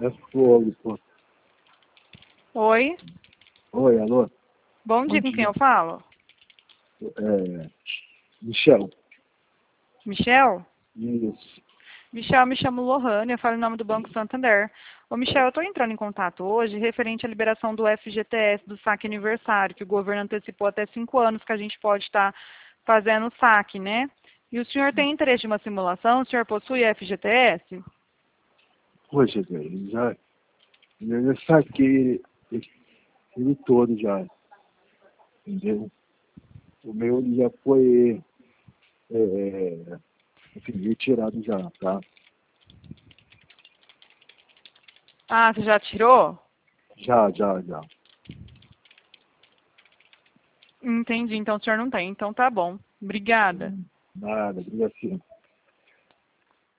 É fogo, pô. Oi? Oi, alô? Bom dia, com quem eu falo? Michel. Michel? Isso. Michel, me chamo Lohane, eu falo em nome do Banco Santander. Ô, Michel, eu estou entrando em contato hoje referente à liberação do FGTS, do saque aniversário, que o governo antecipou até 5 anos que a gente pode estar fazendo o saque, né? E o senhor tem interesse em uma simulação? O senhor possui FGTS? Poxa, velho, eu já saquei ele todo já, entendeu? O meu já foi, enfim, retirado já, tá? Ah, você já tirou? Já. Entendi, então o senhor não tem. Então tá bom. Obrigada. Nada, obrigado.